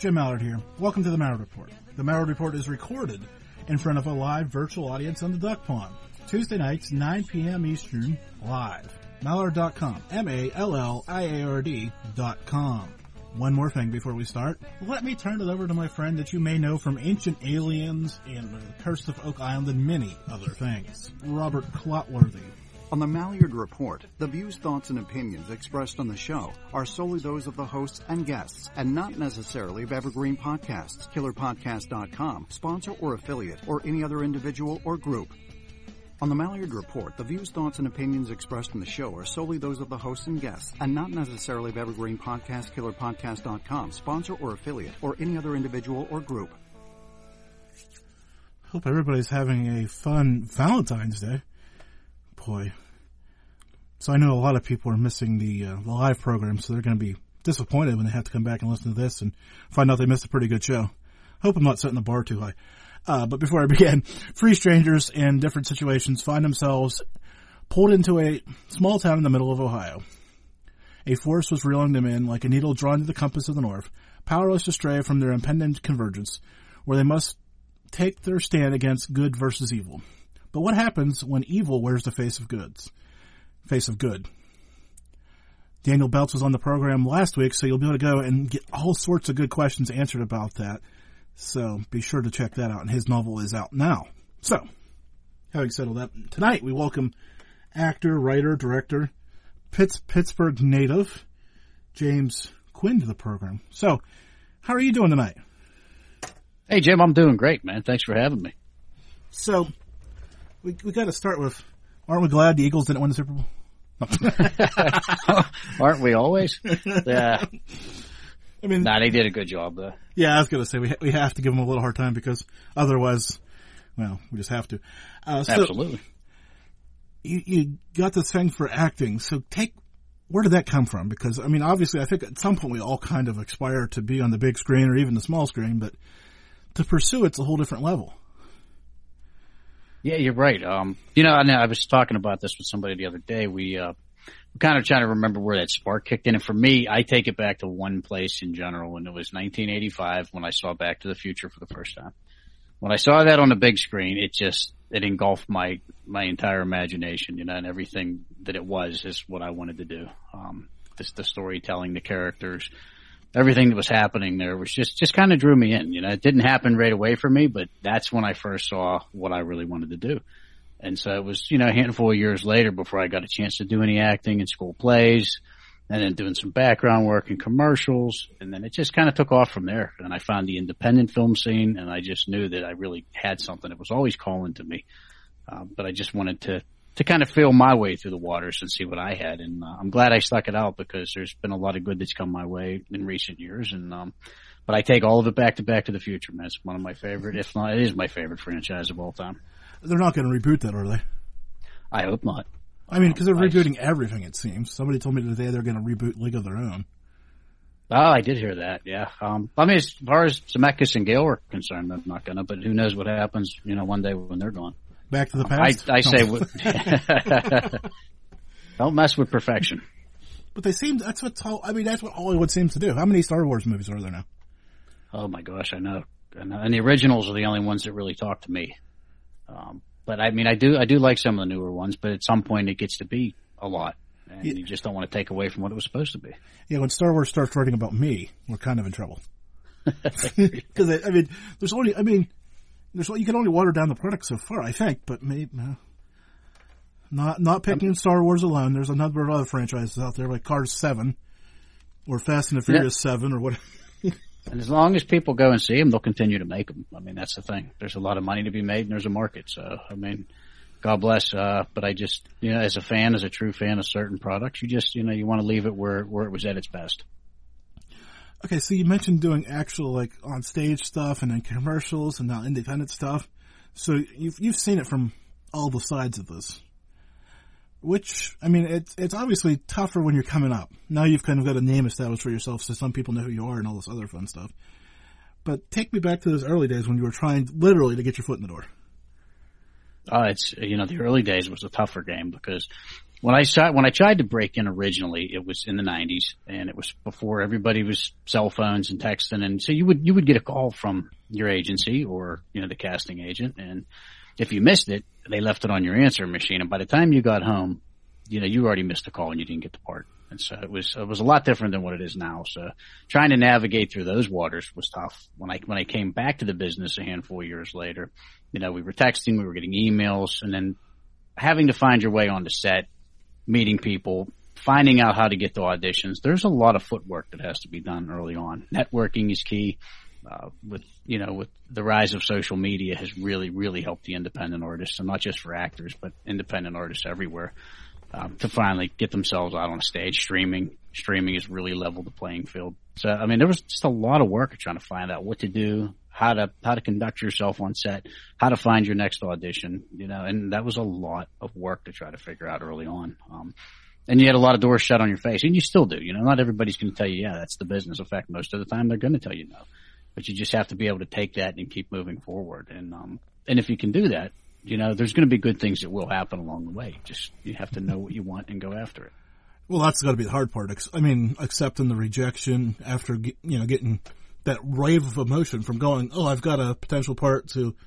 Jim Mallard here. Welcome to the Mallard Report. The Mallard Report is recorded in front of a live virtual audience on the Duck Pond. Tuesday nights, 9 p.m. Eastern, live. Mallard.com. MALLIARD.com. One more thing before we start. Let me turn it over to my friend that you may know from Ancient Aliens and The Curse of Oak Island and many other things, Robert Clotworthy. On the Mallard Report, the views, thoughts, and opinions expressed on the show are solely those of the hosts and guests, and not necessarily of Evergreen Podcasts, KillerPodcast.com, sponsor or affiliate, or any other individual or group. On the Mallard Report, the views, thoughts, and opinions expressed in the show are solely those of the hosts and guests, and not necessarily of Evergreen Podcasts, KillerPodcast.com, sponsor or affiliate, or any other individual or group. Hope everybody's having a fun Valentine's Day. Boy. So I know a lot of people are missing the live program, so they're going to be disappointed when they have to come back and listen to this and find out they missed a pretty good show. Hope I'm not setting the bar too high. But before I begin, three strangers in different situations find themselves pulled into a small town in the middle of Ohio. A force was reeling them in like a needle drawn to the compass of the north, powerless to stray from their impending convergence, where they must take their stand against good versus evil. But what happens when evil wears the face of good? Daniel Belts was on the program last week, so you'll be able to go and get all sorts of good questions answered about that. So be sure to check that out, and his novel is out now. So, having settled that, tonight we welcome actor, writer, director, Pittsburgh native, James Quinn to the program. So, how are you doing tonight? Hey, Jim, I'm doing great, man. Thanks for having me. So, we got to start with, aren't we glad the Eagles didn't win the Super Bowl? Aren't we always? Yeah. I mean, they did a good job, though. Yeah, I was going to say, we have to give them a little hard time because otherwise, well, we just have to. Absolutely. You got this thing for acting, so where did that come from? Because, I mean, obviously, I think at some point we all kind of aspire to be on the big screen or even the small screen, but to pursue it's a whole different level. Yeah, you're right. I was talking about this with somebody the other day. We kind of trying to remember where that spark kicked in. And for me, I take it back to one place in general, and it was 1985 when I saw Back to the Future for the first time. When I saw that on the big screen, it engulfed my entire imagination, and everything that it was is what I wanted to do. The storytelling, the characters, everything that was happening there was just kind of drew me in. It didn't happen right away for me, but that's when I first saw what I really wanted to do. And so it was, a handful of years later before I got a chance to do any acting in school plays, and then doing some background work in commercials. And then it just kind of took off from there. And I found the independent film scene, and I just knew that I really had something that was always calling to me. But I just wanted to kind of feel my way through the waters and see what I had. And I'm glad I stuck it out because there's been a lot of good that's come my way in recent years. And but I take all of it back to the Future, man. It's one of my favorite, if not, it is my favorite franchise of all time. They're not going to reboot that, are they? I hope not. I mean, because they're rebooting everything, it seems. Somebody told me today they're going to reboot League of Their Own. Oh, I did hear that, yeah. I mean, as far as Zemeckis and Gale are concerned, I'm not going to, but who knows what happens, one day when they're gone. Back to the past? I say, don't mess with perfection. But that's what Hollywood seems to do. How many Star Wars movies are there now? Oh my gosh, I know. And the originals are the only ones that really talk to me. But I mean, I do like some of the newer ones, but at some point it gets to be a lot, and you just don't want to take away from what it was supposed to be. Yeah, when Star Wars starts writing about me, we're kind of in trouble. Because you can only water down the product so far, I think, but maybe not picking Star Wars alone. There's a number of other franchises out there like Cars 7 or Fast and the Furious 7 or whatever. And as long as people go and see them, they'll continue to make them. I mean, that's the thing. There's a lot of money to be made, and there's a market. So, I mean, God bless. But I just, as a true fan of certain products, you just, you want to leave it where it was at its best. Okay, so you mentioned doing actual, like, on-stage stuff and then commercials and now independent stuff. So you've seen it from all the sides of this. Which, I mean, it's obviously tougher when you're coming up. Now you've kind of got a name established for yourself, so some people know who you are and all this other fun stuff. But take me back to those early days when you were trying literally to get your foot in the door. It's, the early days was a tougher game because When I tried to break in originally, it was in the 90s, and it was before everybody was cell phones and texting, and so you would get a call from your agency or, you know, the casting agent, and if you missed it, they left it on your answering machine, and by the time you got home, you know, you already missed a call and you didn't get the part. And so it was a lot different than what it is now. So trying to navigate through those waters was tough. When I came back to the business a handful of years later, you know, we were texting, we were getting emails, and then having to find your way onto set, meeting people, finding out how to get to auditions. There's a lot of footwork that has to be done early on. Networking is key. With the rise of social media has really, really helped the independent artists, and not just for actors, but independent artists everywhere, to finally get themselves out on stage. Streaming has really leveled the playing field. So, I mean, there was just a lot of work of trying to find out what to do, how to conduct yourself on set, how to find your next audition, you know, and that was a lot of work to try to figure out early on. And you had a lot of doors shut on your face, and you still do, you know, not everybody's going to tell you, yeah, that's the business. In fact, most of the time they're going to tell you no, but you just have to be able to take that and keep moving forward. And if you can do that, you know, there's going to be good things that will happen along the way. Just, you have to know what you want and go after it. Well, that's got to be the hard part. I mean, accepting the rejection after, you know, getting that wave of emotion from going, oh, I've got a potential part, to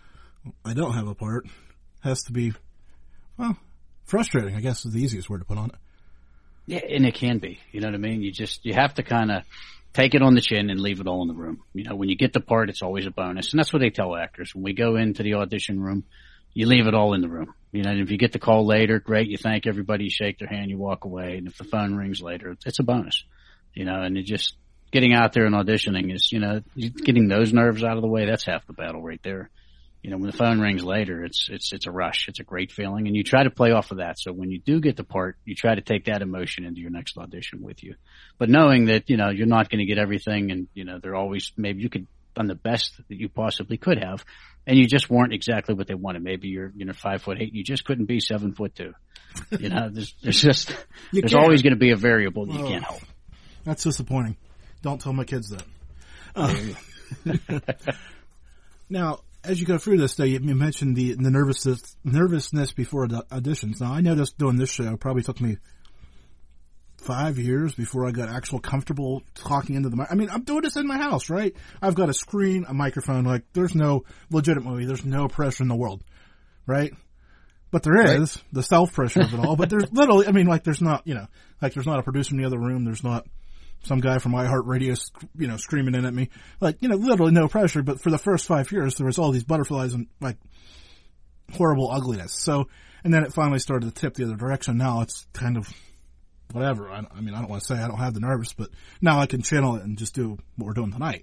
I don't have a part, has to be, well, frustrating, I guess is the easiest word to put on it. Yeah, and it can be. You know what I mean? You have to kind of take it on the chin and leave it all in the room. You know, when you get the part, it's always a bonus. And that's what they tell actors. When we go into the audition room, you leave it all in the room. You know, and if you get the call later, great. You thank everybody, you shake their hand, you walk away. And if the phone rings later, it's a bonus. You know, and it just, getting out there and auditioning is, you know, getting those nerves out of the way. That's half the battle right there. You know, when the phone rings later, it's a rush. It's a great feeling, and you try to play off of that. So when you do get the part, you try to take that emotion into your next audition with you. But knowing that, you know, you're not going to get everything, and, you know, they're always, maybe you could done the best that you possibly could have, and you just weren't exactly what they wanted. Maybe you're, you know, 5'8", you just couldn't be 7'2". You know, there's always going to be a variable that you can't help. That's disappointing. Don't tell my kids that. Now, as you go through this, though, you mentioned the nervousness before the auditions. Now, I noticed doing this show probably took me 5 years before I got actual comfortable talking into the mic. I mean, I'm doing this in my house, right? I've got a screen, a microphone. Like, there's no there's no pressure in the world, right? But there is the self pressure of it all. But there's literally, I mean, like, there's not, you know, like, there's not a producer in the other room. There's not some guy from iHeartRadio, you know, screaming in at me. Like, you know, literally no pressure. But for the first 5 years, there was all these butterflies and, like, horrible ugliness. So, and then it finally started to tip the other direction. Now it's kind of whatever. I mean, I don't want to say I don't have the nerves, but now I can channel it and just do what we're doing tonight.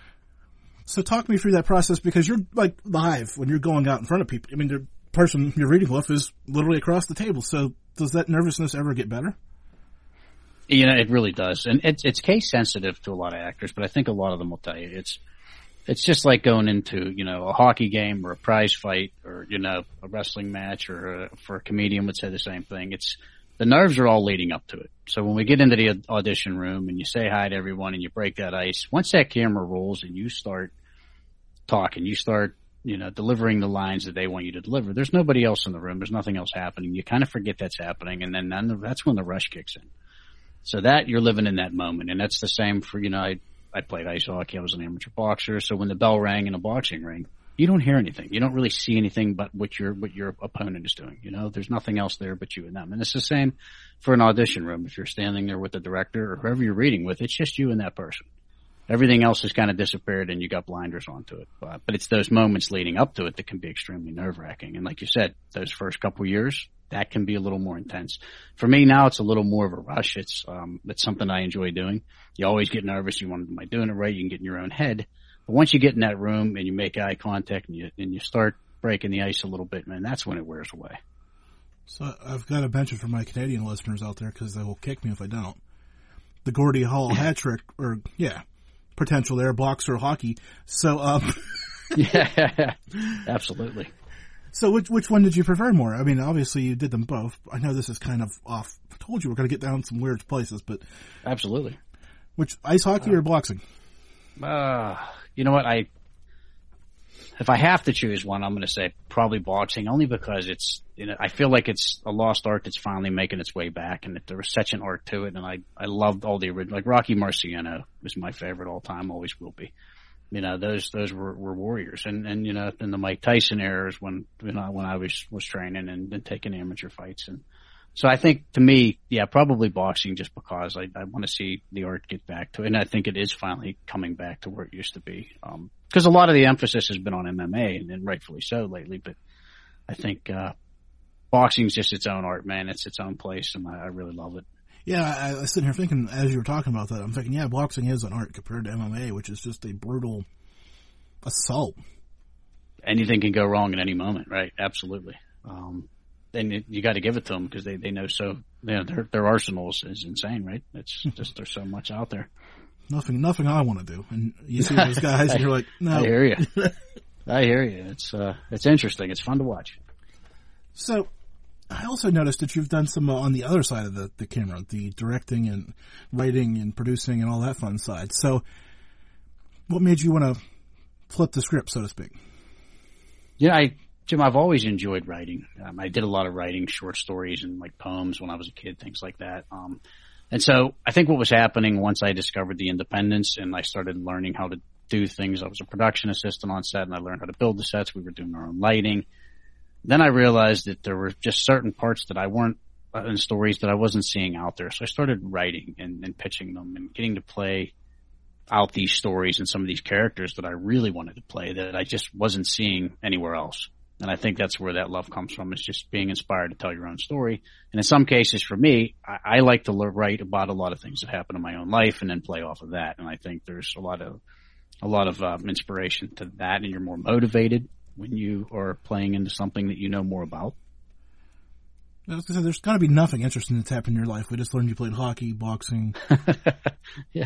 So talk me through that process, because you're, like, live when you're going out in front of people. I mean, the person you're reading with is literally across the table. So does that nervousness ever get better? You know, it really does. And it's case sensitive to a lot of actors, but I think a lot of them will tell you it's just like going into, you know, a hockey game or a prize fight or, you know, a wrestling match, or for a comedian would say the same thing. The nerves are all leading up to it. So when we get into the audition room and you say hi to everyone and you break that ice, once that camera rolls and you start talking, you start, you know, delivering the lines that they want you to deliver, there's nobody else in the room. There's nothing else happening. You kind of forget that's happening. And then that's when the rush kicks in. So that you're living in that moment. And that's the same for, you know, I played ice hockey. I was an amateur boxer. So when the bell rang in a boxing ring, you don't hear anything. You don't really see anything but what your opponent is doing. You know, there's nothing else there but you and them. And it's the same for an audition room. If you're standing there with the director or whoever you're reading with, it's just you and that person. Everything else has kind of disappeared and you got blinders onto it. But it's those moments leading up to it that can be extremely nerve-wracking. And like you said, those first couple of years, that can be a little more intense. For me now, it's a little more of a rush. It's something I enjoy doing. You always get nervous. You wonder, am I doing it right? You can get in your own head. But once you get in that room and you make eye contact and you start breaking the ice a little bit, man, that's when it wears away. So I've got to mention for my Canadian listeners out there, because they will kick me if I don't, the Gordie Hall hat trick, or potential there, boxer hockey. So, yeah, absolutely. So which one did you prefer more? I mean, obviously you did them both. I know this is kind of off. I told you we're going to get down some weird places, but absolutely. Which, ice hockey or boxing? You know what? if I have to choose one, I'm going to say probably boxing, only because it's, I feel like it's a lost art that's finally making its way back, and that there was such an art to it. And I loved all the original, like Rocky Marciano was my favorite all time, always will be. Those were warriors. And, in the Mike Tyson eras when I was training and taking amateur fights. And so I think, to me, yeah, probably boxing, just because I want to see the art get back to it. And I think it is finally coming back to where it used to be. Because a lot of the emphasis has been on MMA, and rightfully so lately. But I think boxing's just its own art, man. It's its own place, and I really love it. Yeah, I was sitting here thinking, as you were talking about that, I'm thinking, yeah, boxing is an art compared to MMA, which is just a brutal assault. Anything can go wrong at any moment, right? Absolutely. And you got to give it to them, because they know so. Their arsenal is insane, right? It's just, there's so much out there. Nothing I want to do. And you see those guys, and you're like, no. I hear you. I hear you. It's interesting. It's fun to watch. So, I also noticed that you've done some on the other side of the camera, the directing and writing and producing and all that fun side. So, what made you want to flip the script, so to speak? Jim, I've always enjoyed writing. I did a lot of writing, short stories and like poems when I was a kid, things like that. And so I think what was happening once I discovered the independence and I started learning how to do things, I was a production assistant on set, and I learned how to build the sets. We were doing our own lighting. Then I realized that there were just certain parts that I weren't in stories that I wasn't seeing out there. So I started writing and pitching them and getting to play out these stories and some of these characters that I really wanted to play that I just wasn't seeing anywhere else. And I think that's where that love comes from, is just being inspired to tell your own story. And in some cases, for me, I like to write about a lot of things that happen in my own life and then play off of that. And I think there's a lot of inspiration to that, and you're more motivated when you are playing into something that you know more about. I was gonna say, there's got to be nothing interesting that's happened in your life. We just learned you played hockey, boxing. Yeah.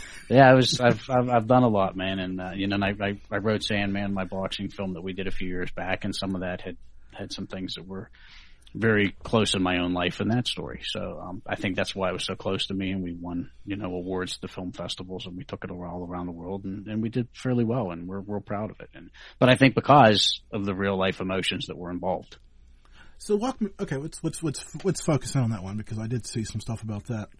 I've done a lot, man. And, and I wrote Sandman, my boxing film that we did a few years back, and some of that had some things that were very close in my own life in that story. So, I think that's why it was so close to me, and we won, awards at the film festivals, and we took it all around the world, and we did fairly well, and we're real proud of it. But I think because of the real life emotions that were involved. So walk me. Okay, let's focus in on that one, because I did see some stuff about that.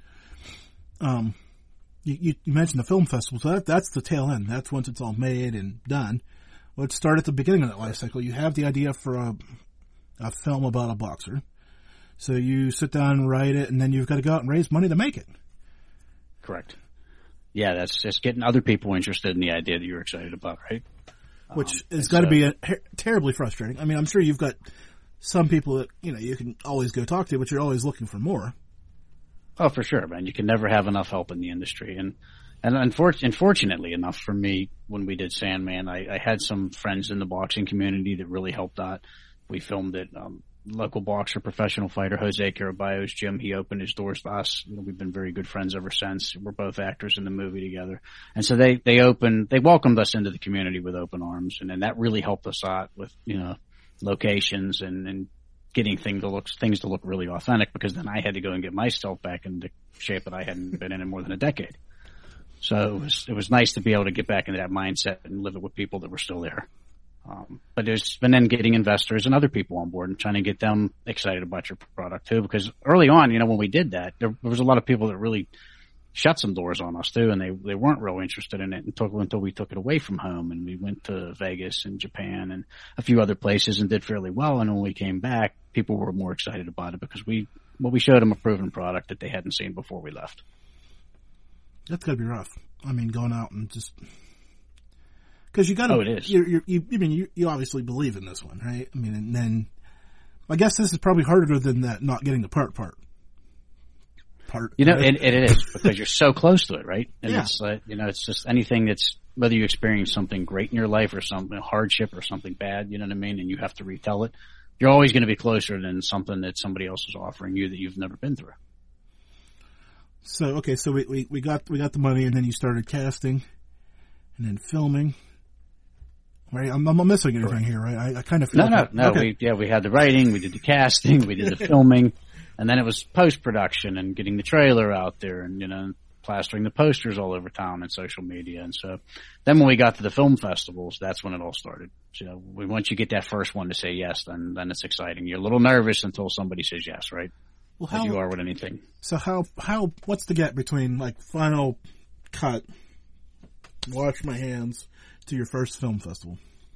You mentioned the film festival, so that's the tail end. That's once it's all made and done. Let's start at the beginning of that life cycle. You have the idea for a film about a boxer, so you sit down and write it, and then you've got to go out and raise money to make it. Correct. Yeah, that's just getting other people interested in the idea that you're excited about, right? Which has got to be terribly frustrating. I mean, I'm sure you've got some people that, you can always go talk to, but you're always looking for more. Oh, for sure, man. You can never have enough help in the industry. And unfortunately enough for me, when we did Sandman, I had some friends in the boxing community that really helped out. We filmed it. Local boxer, professional fighter, Jose Caraballo's gym. He opened his doors to us. We've been very good friends ever since. We're both actors in the movie together. And so they welcomed us into the community with open arms. And then that really helped us out with, locations and getting things to look really authentic, because then I had to go and get myself back into shape that I hadn't been in more than a decade. So it was nice to be able to get back into that mindset and live it with people that were still there. But there's been then getting investors and other people on board and trying to get them excited about your product too, because early on, when we did that, there was a lot of people that really shut some doors on us too, and they weren't real interested in it until we took it away from home, and we went to Vegas and Japan and a few other places and did fairly well. And when we came back, people were more excited about it because we showed them a proven product that they hadn't seen before we left. That's gotta be rough. I mean, going out and just, because you gotta. Oh, it is. You obviously believe in this one, right? I mean, and then I guess this is probably harder than that not getting the part. It is, because you're so close to it, right? And yeah. It's like, it's just anything that's, whether you experience something great in your life or something, hardship or something bad, you know what I mean? And you have to retell it. You're always going to be closer than something that somebody else is offering you that you've never been through. So, okay, so we got the money, and then you started casting and then filming. Right? I'm not missing anything here, right? I kind of feel No. Okay. We had the writing, we did the casting, we did the filming. And then it was post-production and getting the trailer out there and, plastering the posters all over town and social media. And so then when we got to the film festivals, that's when it all started. So once you get that first one to say yes, then it's exciting. You're a little nervous until somebody says yes, right? Well, as you are with anything. So what's the gap between like final cut, wash my hands, to your first film festival?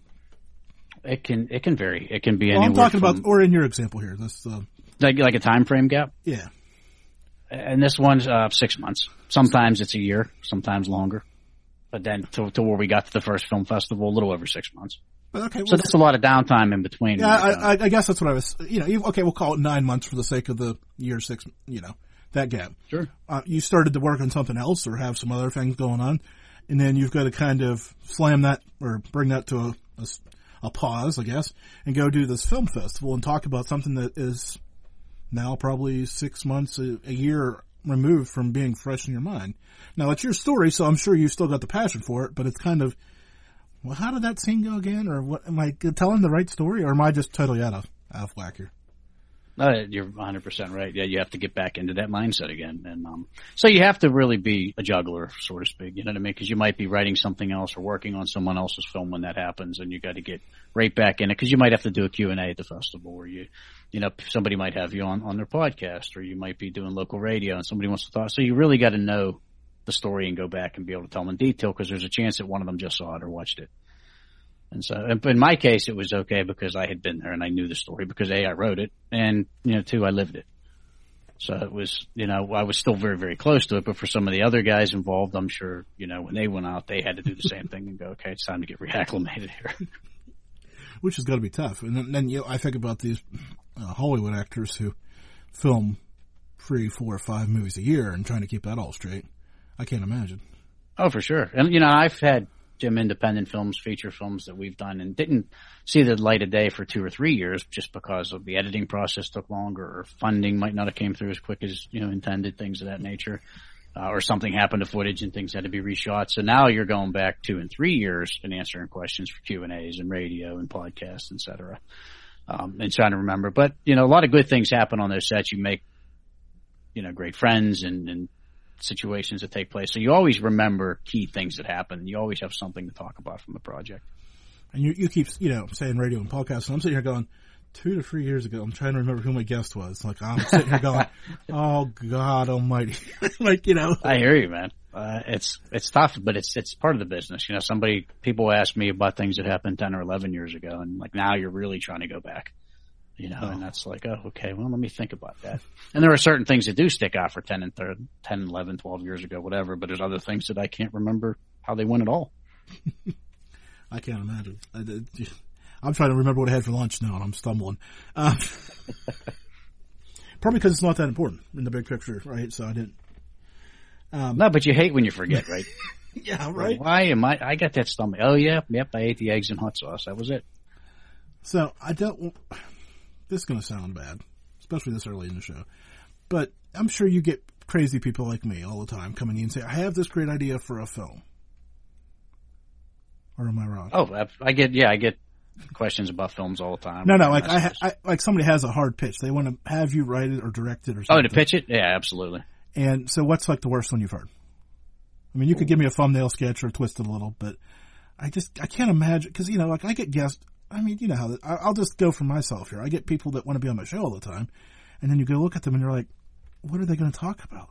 It can vary. It can be anywhere. I'm talking about, or in your example here, this like a time frame gap. Yeah. And this one's 6 months. Sometimes it's a year, sometimes longer. But then to where we got to the first film festival, a little over 6 months. Okay, well, so that's a lot of downtime in between. Yeah, I guess that's what I was, okay, we'll call it 9 months for the sake of the year 6, that gap. Sure. You started to work on something else or have some other things going on, and then you've got to kind of slam that or bring that to a pause, I guess, and go do this film festival and talk about something that is now probably 6 months, a year removed from being fresh in your mind. Now, it's your story, so I'm sure you've still got the passion for it, but it's kind of, well, how did that scene go again? Or what, am I telling the right story, or am I just totally out of whack here? You're 100% right. Yeah, you have to get back into that mindset again. And so you have to really be a juggler, so to speak, you know what I mean? Because you might be writing something else or working on someone else's film when that happens, and you got to get right back in it, because you might have to do a Q&A at the festival, where somebody might have you on their podcast, or you might be doing local radio and somebody wants to talk. So you really got to know the story and go back and be able to tell them in detail, because there's a chance that one of them just saw it or watched it. And so, in my case, it was okay because I had been there and I knew the story, because A, I wrote it, and, 2, I lived it. So it was, I was still very, very close to it, but for some of the other guys involved, I'm sure, when they went out, they had to do the same thing and go, okay, it's time to get reacclimated here. Which has got to be tough. And then, I think about these Hollywood actors who film 3, 4, 5 movies a year and trying to keep that all straight. I can't imagine. Oh, for sure. And, I've had some independent films, feature films that we've done, and didn't see the light of day for 2 or 3 years just because of the editing process took longer, or funding might not have came through as quick as, intended, things of that nature. Or something happened to footage and things had to be reshot. So now you're going back 2 and 3 years and answering questions for Q&As and radio and podcasts, et cetera. And trying to remember. But, a lot of good things happen on those sets. You make, great friends and situations that take place. So you always remember key things that happen. You always have something to talk about from the project. And you keep, saying radio and podcasts, and I'm sitting here going, 2 to 3 years ago, I'm trying to remember who my guest was. Like, I'm sitting here going, oh, God almighty. I hear you, man. It's tough, but it's part of the business. People ask me about things that happened 10 or 11 years ago, and like, now you're really trying to go back. And that's like, oh, okay, well, let me think about that. And there are certain things that do stick out for 10, 11, 12 years ago, whatever, but there's other things that I can't remember how they went at all. I can't imagine. I'm trying to remember what I had for lunch now, and I'm stumbling. Probably because it's not that important in the big picture, right? So I didn't. No, but you hate when you forget, right? Yeah, right. Why am I got that stomach. Oh, yeah, yep, I ate the eggs and hot sauce. That was it. So this is going to sound bad, especially this early in the show, but I'm sure you get crazy people like me all the time coming in and say, I have this great idea for a film. Or am I wrong? Oh, I get questions about films all the time. No, like like somebody has a hard pitch. They want to have you write it or direct it or something. Oh, to pitch it? Yeah, absolutely. And so what's like the worst one you've heard? I mean, you could give me a thumbnail sketch or twist it a little, but I can't imagine, because, like I get guests. I mean, you know how I'll just go for myself here. I get people that want to be on my show all the time, and then you go look at them and you're like, what are they going to talk about?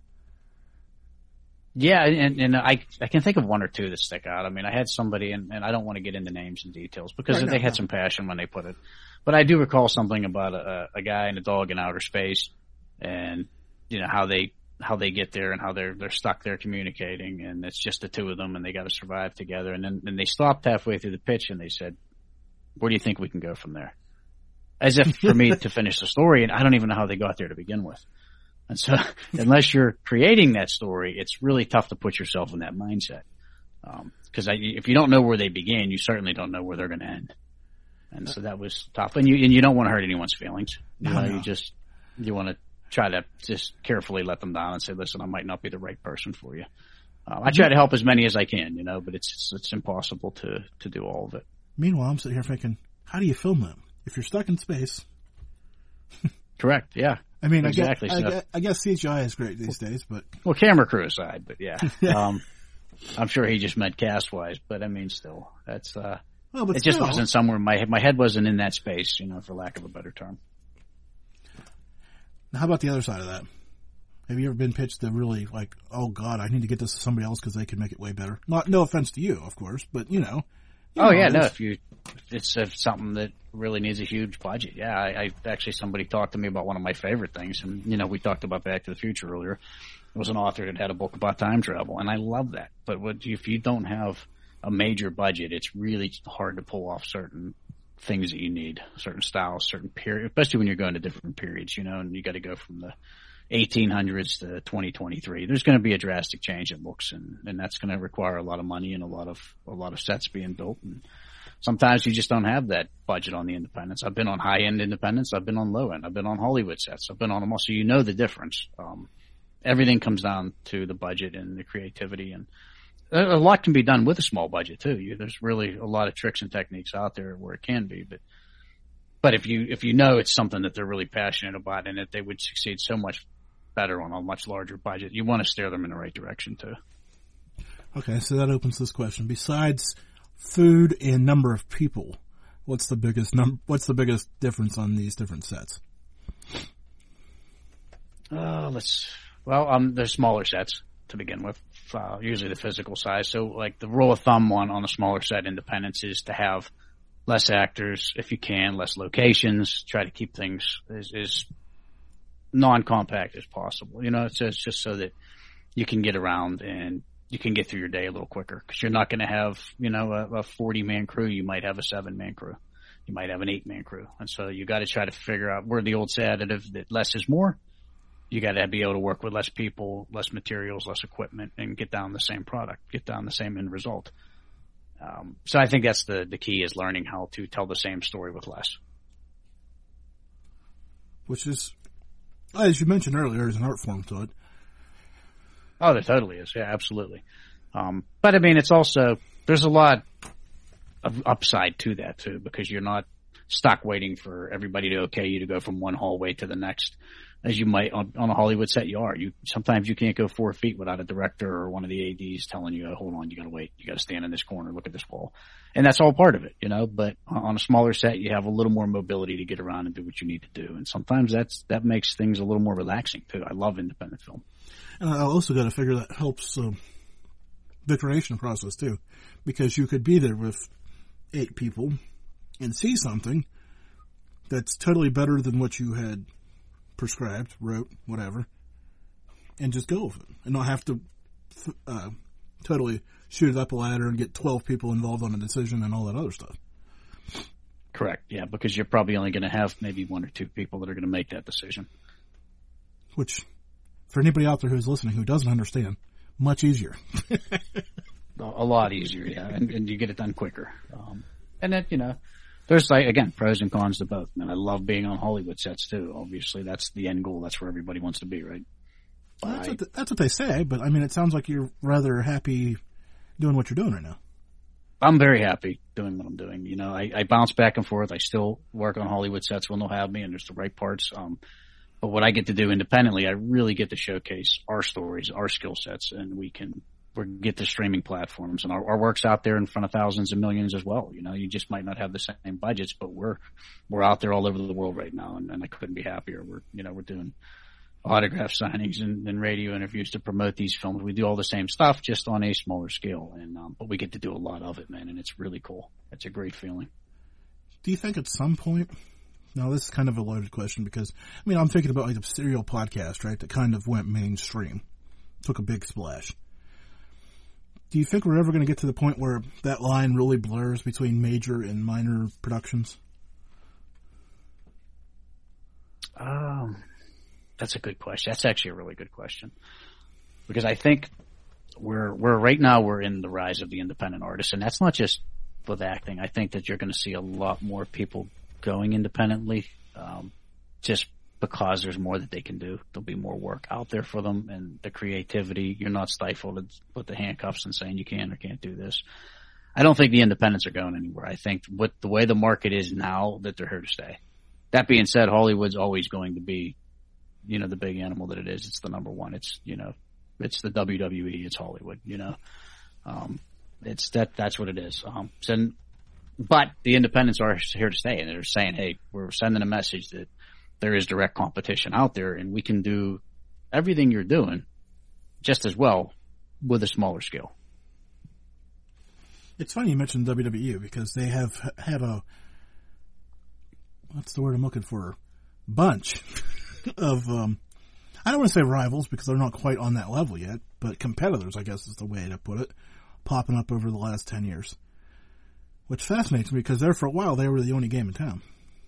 Yeah, and I can think of one or two that stick out. I mean, I had somebody, and I don't want to get into names and details because they had some passion when they put it. But I do recall something about a guy and a dog in outer space, and how they get there and how they're stuck there communicating, and it's just the two of them and they got to survive together. And then they stopped halfway through the pitch and they said, where do you think we can go from there? As if for me to finish the story, and I don't even know how they got there to begin with. And so unless you're creating that story, it's really tough to put yourself in that mindset. Because if you don't know where they begin, you certainly don't know where they're going to end. And so that was tough. And you don't want to hurt anyone's feelings. You want to try to just carefully let them down and say, listen, I might not be the right person for you. I try to help as many as I can, but it's impossible to do all of it. Meanwhile, I'm sitting here thinking, how do you film them? If you're stuck in space. Correct. Yeah. I mean, exactly. I guess CGI is great these days, but. Well, camera crew aside, but yeah. I'm sure he just meant cast wise, but I mean, still, that's, Well, but it just still, wasn't somewhere my head wasn't in that space, for lack of a better term. Now, how about the other side of that? Have you ever been pitched to really like, oh God, I need to get this to somebody else because they can make it way better? No offense to you, of course, but if it's something that really needs a huge budget. Yeah, I actually, somebody talked to me about one of my favorite things, and we talked about Back to the Future earlier. There was an author that had a book about time travel, and I love that. But if you don't have a major budget, it's really hard to pull off certain things that you need, certain styles, certain periods, especially when you're going to different periods, and you got to go from the 1800s to 2023. There's going to be a drastic change in looks, and that's going to require a lot of money and a lot of sets being built. And sometimes you just don't have that budget on the independents. I've been on high end independents. I've been on low end. I've been on Hollywood sets. I've been on them all. So the difference. Everything comes down to the budget and the creativity, and a lot can be done with a small budget too. There's really a lot of tricks and techniques out there where it can be, but if you know it's something that they're really passionate about and that they would succeed so much better on a much larger budget, you want to steer them in the right direction too. Okay, so that opens this question. Besides food and number of people, what's the biggest difference on these different sets? They're smaller sets to begin with, usually the physical size. So like the rule of thumb on a smaller set independence is to have less actors if you can, less locations, try to keep things as non-compact as possible. It's just so that you can get around and you can get through your day a little quicker, because you're not going to have, a 40-man crew. You might have a 7-man crew. You might have an 8-man crew. And so you got to try to figure out where the old additive that less is more. You got to be able to work with less people, less materials, less equipment, and get down the same product, get down the same end result. So I think that's the key, is learning how to tell the same story with less. Which is, as you mentioned earlier, is an art form to it. Oh, there totally is. Yeah, absolutely. But I mean, it's also, there's a lot of upside to that too, because you're not stuck waiting for everybody to okay you to go from one hallway to the next, as you might on a Hollywood set. Sometimes you can't go 4 feet without a director or one of the ADs telling you, oh, hold on, you got to wait. You got to stand in this corner, look at this wall. And that's all part of it, but on a smaller set, you have a little more mobility to get around and do what you need to do. And sometimes that makes things a little more relaxing too. I love independent film. And I also got to figure that helps the creation process too, because you could be there with 8 people and see something that's totally better than what you had prescribed, wrote, whatever, and just go with it, and not have to totally shoot it up a ladder and get 12 people involved on a decision and all that other stuff. Correct. Yeah, because you're probably only going to have maybe 1 or 2 people that are going to make that decision. Which, for anybody out there who's listening who doesn't understand, much easier. A lot easier, yeah, and you get it done quicker. And then, there's again, pros and cons to both. And I love being on Hollywood sets too. Obviously, that's the end goal. That's where everybody wants to be, right? Well, that's what they say, but I mean, it sounds like you're rather happy doing what you're doing right now. I'm very happy doing what I'm doing. I bounce back and forth. I still work on Hollywood sets when they'll have me, and there's the right parts. But what I get to do independently, I really get to showcase our stories, our skill sets, and we get to streaming platforms, and our work's out there in front of thousands and millions as well. You just might not have the same budgets, but we're out there all over the world right now, and I couldn't be happier. We're doing autograph signings and radio interviews to promote these films. We do all the same stuff, just on a smaller scale, and but we get to do a lot of it, man, and it's really cool. It's a great feeling. Do you think at some point? Now, this is kind of a loaded question, because I'm thinking about like the Serial podcast, right? That kind of went mainstream, took a big splash. Do you think we're ever going to get to the point where that line really blurs between major and minor productions? That's a good question. That's actually a really good question, because I think we're right now we're in the rise of the independent artist, and that's not just with acting. I think that you're going to see a lot more people going independently, just because there's more that they can do. There'll be more work out there for them, and the creativity, you're not stifled with the handcuffs and saying you can or can't do this. I don't think the independents are going anywhere. I think with the way the market is now, that they're here to stay. That being said, Hollywood's always going to be, the big animal that it is. It's the number one. It's, it's the WWE. It's Hollywood, that's what it is. So But the independents are here to stay, and they're saying, hey, we're sending a message that there is direct competition out there, and we can do everything you're doing just as well with a smaller scale. It's funny you mentioned WWE because they have a, what's the word I'm looking for? Bunch of, I don't want to say rivals because they're not quite on that level yet, but competitors, I guess is the way to put it, popping up over the last 10 years. Which fascinates me because there for a while they were the only game in town.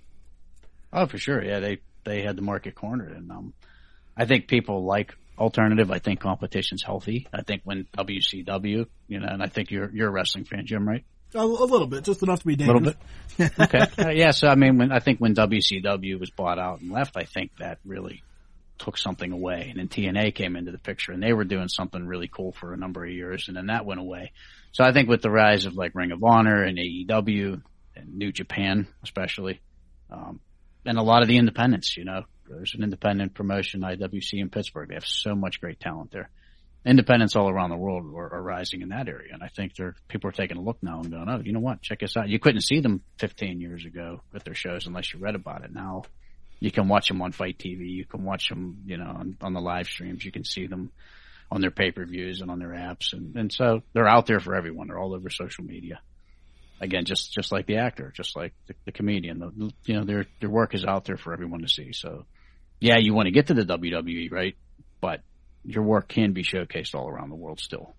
Oh, for sure. Yeah, they had the market cornered, and I think people like alternative. I think competition's healthy. I think when WCW, and I think you're a wrestling fan, Jim, right? A little bit, just enough to be dangerous. A little bit. Okay. Yeah. So I mean, when WCW was bought out and left, I think that really took something away, and then TNA came into the picture, and they were doing something really cool for a number of years, and then that went away. So I think with the rise of like Ring of Honor and AEW and New Japan, especially, and a lot of the independents, there's an independent promotion, IWC in Pittsburgh. They have so much great talent there. Independents all around the world are rising in that area. And I think people are taking a look now and going, oh, you know what? Check us out. You couldn't see them 15 years ago at their shows unless you read about it. Now you can watch them on Fight TV. You can watch them, on the live streams. You can see them on their pay-per-views and on their apps. And so they're out there for everyone. They're all over social media. Again, just like the actor, just like the comedian, their work is out there for everyone to see. So yeah, you want to get to the WWE, right? But your work can be showcased all around the world still.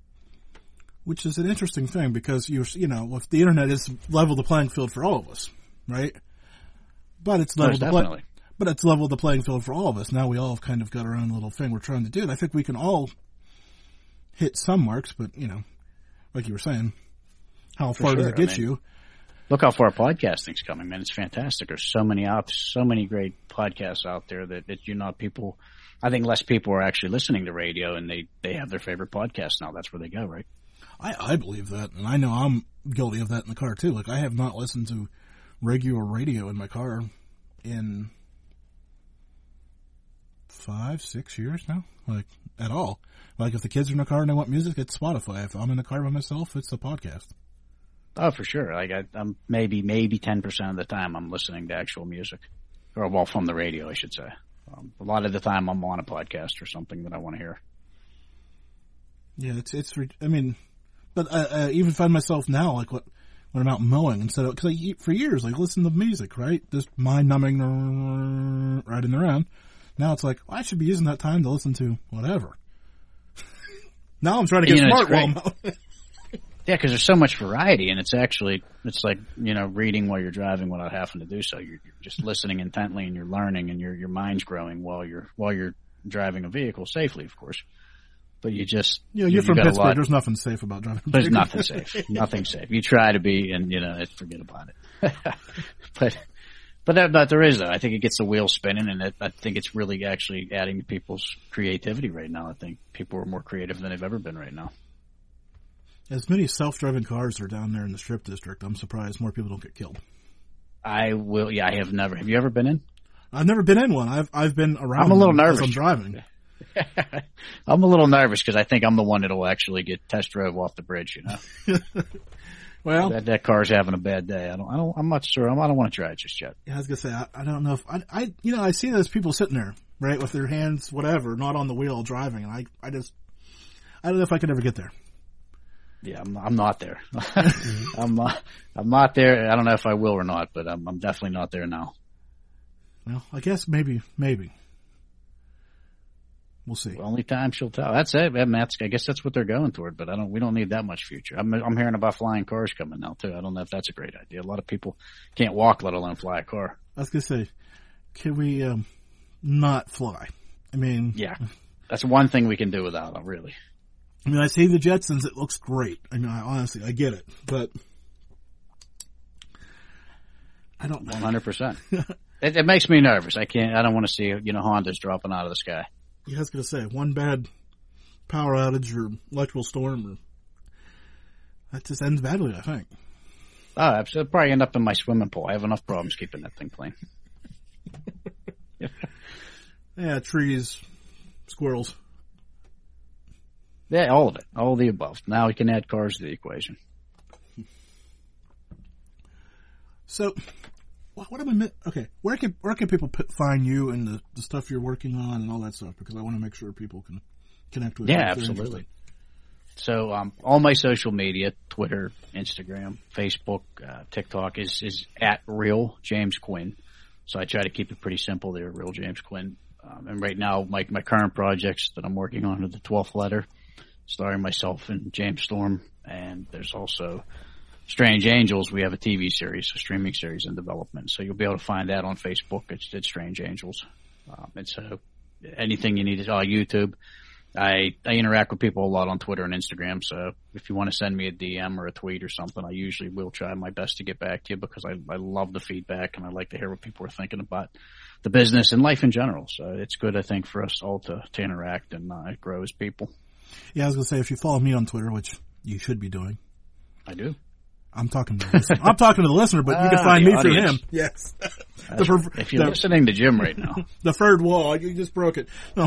Which is an interesting thing because if the internet is level the playing field for all of us, right? But it's level the playing field for all of us. Now we all have kind of got our own little thing we're trying to do. And I think we can all hit some marks, but like you were saying, how far does it get you? Look how far podcasting's coming, man. It's fantastic. There's so many great podcasts out there that people, I think less people are actually listening to radio, and they have their favorite podcast now. That's where they go, right? I believe that, and I know I'm guilty of that in the car too. Like I have not listened to regular radio in my car in 5-6 years now, like at all. Like if the kids are in the car and they want music, it's Spotify. If I'm in the car by myself, it's a podcast. Oh, for sure. Like I'm maybe 10% of the time I'm listening to actual music, or from the radio, I should say. A lot of the time I'm on a podcast or something that I want to hear. Yeah, but I even find myself now like when I'm out mowing instead of because for years I listened to music, right? Just mind numbing, riding around. Now it's like I should be using that time to listen to whatever. Now I'm trying to get smart while I'm mowing. Yeah, because there's so much variety, and it's like, reading while you're driving without having to do so. You're just listening intently, and you're learning, and your mind's growing while you're driving a vehicle safely, of course. But you're from Pittsburgh. There's nothing safe about driving. There's nothing safe. Nothing safe. You try to be, and forget about it. But there is though. I think it gets the wheels spinning, and I think it's really actually adding to people's creativity right now. I think people are more creative than they've ever been right now. As many self-driving cars are down there in the Strip District, I'm surprised more people don't get killed. I will. Yeah, I have never. Have you ever been in? I've never been in one. I've been around. I'm a little nervous. I'm driving. I'm a little nervous because I think I'm the one that'll actually get test drove off the bridge. Well, that car's having a bad day. I'm not sure. I don't want to try it just yet. Yeah, I was gonna say I don't know if I see those people sitting there right with their hands whatever not on the wheel driving, and I don't know if I could ever get there. Yeah, I'm not there. I'm not there. I don't know if I will or not, but I'm definitely not there now. Well, I guess maybe. We'll see. Well, only time shall tell. That's it. I guess that's what they're going toward, but we don't need that much future. I'm hearing about flying cars coming now too. I don't know if that's a great idea. A lot of people can't walk, let alone fly a car. I was gonna say, can we not fly? I mean, yeah, that's one thing we can do without. Really. I mean, I see the Jetsons. It looks great. I mean, honestly, I get it, but I don't. 100%. It makes me nervous. I don't want to see Hondas dropping out of the sky. Yeah, I was going to say one bad power outage or electrical storm, that just ends badly. I think. Oh, absolutely. Probably end up in my swimming pool. I have enough problems keeping that thing clean. Yeah, trees, squirrels. Yeah, all of it. All of the above. Now we can add cars to the equation. So, what am I? Okay, where can people find you and the stuff you're working on and all that stuff? Because I want to make sure people can connect with you. Yeah, absolutely. So, all my social media, Twitter, Instagram, Facebook, TikTok is at Real James Quinn. So I try to keep it pretty simple there, Real James Quinn. And right now, my current projects that I'm working on are The 12th Letter, starring myself and James Storm. And there's also Strange Angels. We have a TV series, a streaming series in development. So you'll be able to find that on Facebook. It's Strange Angels. And so anything you need is on YouTube. I interact with people a lot on Twitter and Instagram. So if you want to send me a DM or a tweet or something, I usually will try my best to get back to you because I love the feedback and I like to hear what people are thinking about the business and life in general. So it's good, I think, for us all to interact and grow as people. Yeah, I was going to say, if you follow me on Twitter, which you should be doing. I do. I'm talking to the listener. I'm talking to the listener, but you can find me through him. Yes. If you're listening to Jim right now. The third wall, you just broke it. No.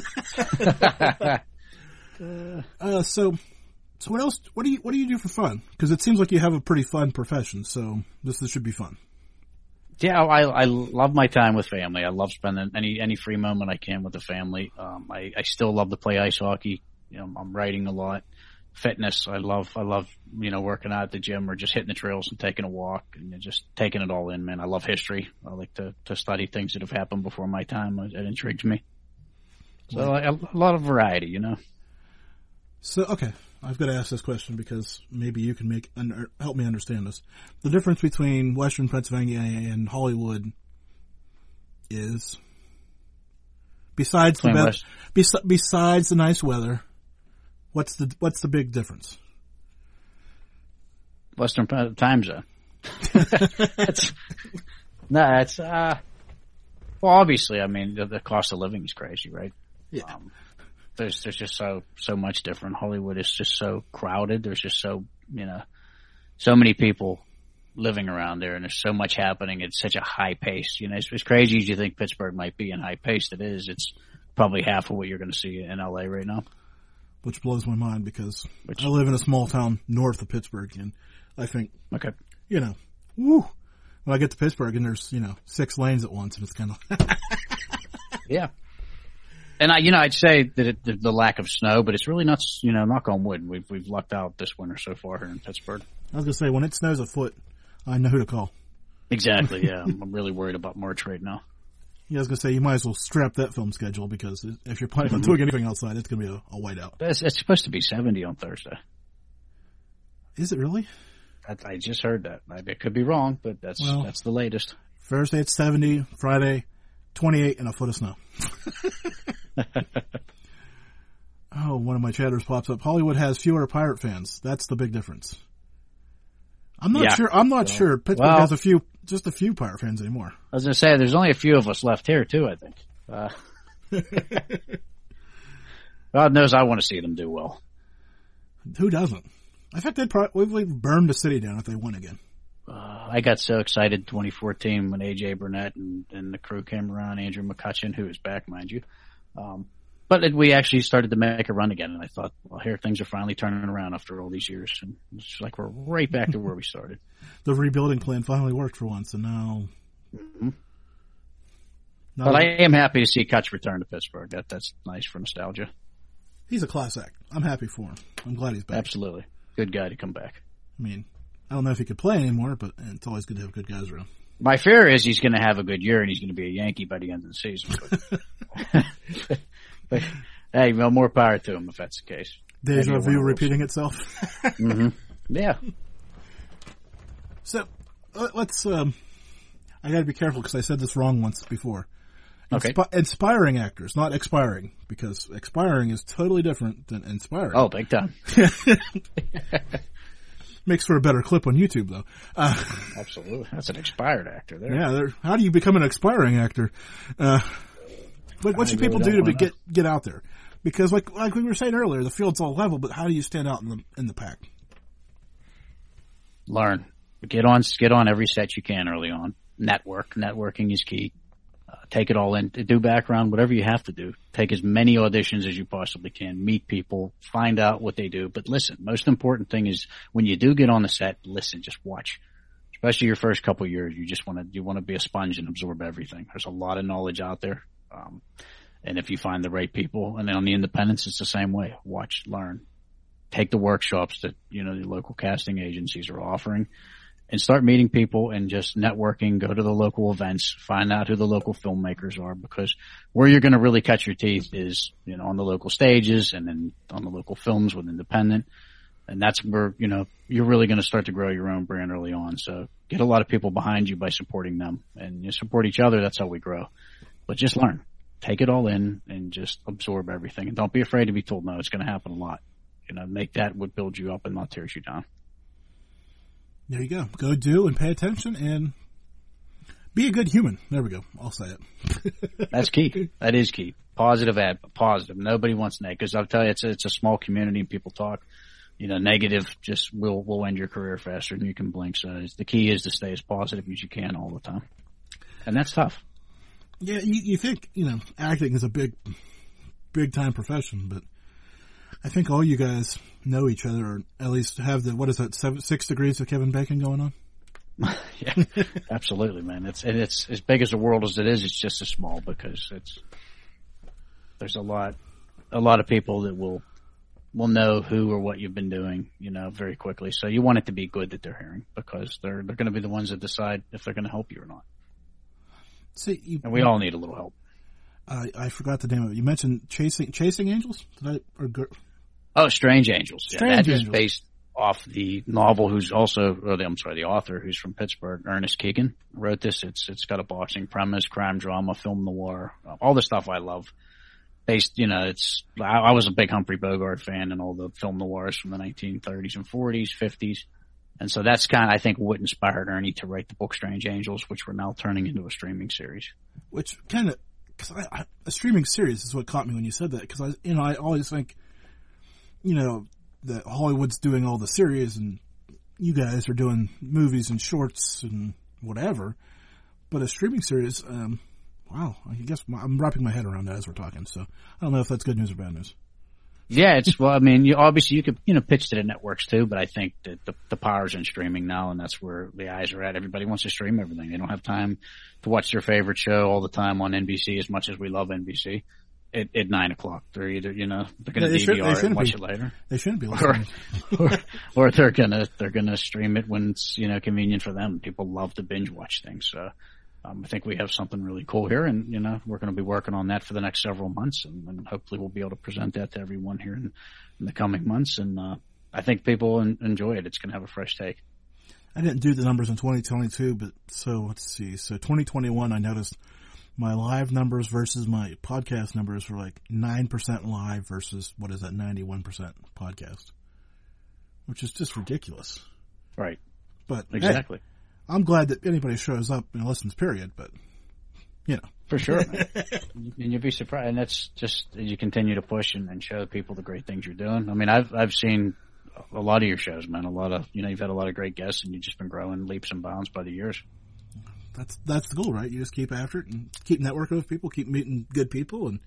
So what else? What do you do for fun? Because it seems like you have a pretty fun profession. So this should be fun. Yeah, I love my time with family. I love spending any free moment I can with the family. I still love to play ice hockey. I'm writing a lot. Fitness. I love, working out at the gym or just hitting the trails and taking a walk and just taking it all in, man. I love history. I like to study things that have happened before my time. It intrigues me. So a lot of variety, So, okay. I've got to ask this question because maybe you can help me understand this. The difference between Western Pennsylvania and Hollywood is besides the nice weather. What's the big difference? Western time zone. Well, obviously, I mean, the cost of living is crazy, right? Yeah. There's just so much different. Hollywood is just so crowded. There's just so many people living around there and there's so much happening. It's such a high pace. As crazy as you think Pittsburgh might be and high paced it is, it's probably half of what you're going to see in LA right now. Which blows my mind because I live in a small town north of Pittsburgh and I think, okay, when I get to Pittsburgh and there's, 6 lanes at once and it's kind of, yeah. And I'd say that the lack of snow, but it's really not, knock on wood. We've lucked out this winter so far here in Pittsburgh. I was going to say, when it snows a foot, I know who to call. Exactly, yeah. I'm really worried about March right now. Yeah, I was going to say, you might as well scrap that film schedule because if you're planning on doing anything outside, it's going to be a whiteout. It's supposed to be 70 on Thursday. Is it really? I just heard that. I could be wrong, but that's the latest. Thursday it's 70, Friday 28 and a foot of snow. Oh, one of my chatters pops up. Hollywood has fewer pirate fans. That's the big difference. I'm not sure. I'm not sure Pittsburgh has just a few pirate fans anymore. I was going to say, there's only a few of us left here too, I think. God knows I want to see them do well. Who doesn't? I think they'd probably burn the city down if they won again. I got so excited 2014 when A.J. Burnett and the crew came around, Andrew McCutcheon, who is back, mind you. But we actually started to make a run again, and I thought, well, here things are finally turning around after all these years. And it's like we're right back to where we started. The rebuilding plan finally worked for once, and now... Mm-hmm. But I am happy to see Kutch return to Pittsburgh. That's nice for nostalgia. He's a class act. I'm happy for him. I'm glad he's back. Absolutely. Good guy to come back. I mean, I don't know if he could play anymore, but it's always good to have good guys around. My fear is he's going to have a good year and he's going to be a Yankee by the end of the season. But hey, well, more power to him if that's the case. Deja vu repeating itself. Mm-hmm. Yeah. So let's. I got to be careful because I said this wrong once before. Okay. Inspiring actors, not expiring, because expiring is totally different than inspiring. Oh, big time. Makes for a better clip on YouTube, though. Absolutely. That's an expired actor there. Yeah. How do you become an expiring actor? But what should people do to get out there? Because like we were saying earlier, the field's all level, but how do you stand out in the pack? Learn. Get on every set you can early on. Networking is key. Take it all in. Do background, whatever you have to do. Take as many auditions as you possibly can. Meet people. Find out what they do. But listen, most important thing is when you do get on the set, listen. Just watch. especially your first couple of years. You want to be a sponge and absorb everything. There's a lot of knowledge out there. And if you find the right people, and then on the independents, it's the same way. Watch, learn, take the workshops that, the local casting agencies are offering, and start meeting people and just networking. Go to the local events, find out who the local filmmakers are, because where you're going to really cut your teeth is, on the local stages and then on the local films with independent. And that's where, you're really going to start to grow your own brand early on. So get a lot of people behind you by supporting them, and you support each other. That's how we grow. But just learn, take it all in, and just absorb everything. And don't be afraid to be told no. It's going to happen a lot. Make that what builds you up and not tears you down. There you go. Go do and pay attention and be a good human. There we go. I'll say it. That's key. That is key. Positive. Nobody wants negative, because I'll tell you, it's a small community and people talk. Negative just will end your career faster than you can blink. So the key is to stay as positive as you can all the time. And that's tough. Yeah, you think, acting is a big time profession, but I think all you guys know each other, or at least have the, 6 degrees of Kevin Bacon going on? Yeah, absolutely, man. It's as big as the world as it is. It's just as small, because there's a lot of people that will know who or what you've been doing, very quickly. So you want it to be good that they're hearing, because they're going to be the ones that decide if they're going to help you or not. See, and we all need a little help. I forgot the name of it. You mentioned Chasing Angels? Strange Angels. Strange Angels. Is based off the novel, the author, who's from Pittsburgh, Ernest Keegan, wrote this. It's got a boxing premise, crime drama, film noir, all the stuff I love. Based, I was a big Humphrey Bogart fan and all the film noirs from the 1930s and 40s, 50s. And so that's I think what inspired Ernie to write the book Strange Angels, which we're now turning into a streaming series. Which because a streaming series is what caught me when you said that, because I always think, that Hollywood's doing all the series and you guys are doing movies and shorts and whatever, but a streaming series, wow, I guess I'm wrapping my head around that as we're talking, so I don't know if that's good news or bad news. Yeah, you could, pitch to the networks too, but I think that the power's in streaming now, and that's where the eyes are at. Everybody wants to stream everything. They don't have time to watch their favorite show all the time on NBC, as much as we love NBC. At 9:00, they're either, they're going to DVR it and watch it later. They shouldn't be listening. or they're going to stream it when it's, convenient for them. People love to binge watch things. So, I think we have something really cool here, and, we're going to be working on that for the next several months, and hopefully we'll be able to present that to everyone here in the coming months. And, I think people enjoy it. It's going to have a fresh take. I didn't do the numbers in 2022, but let's see. So 2021, I noticed my live numbers versus my podcast numbers were like 9% live versus, 91% podcast, which is just ridiculous. Right. But exactly. Hey, I'm glad that anybody shows up and listens, period, but, For sure. And you'll be surprised. And that's just as you continue to push and show people the great things you're doing. I mean, I've seen a lot of your shows, man. A lot of, you've had a lot of great guests, and you've just been growing leaps and bounds by the years. That's the goal, right? You just keep after it and keep networking with people, keep meeting good people, and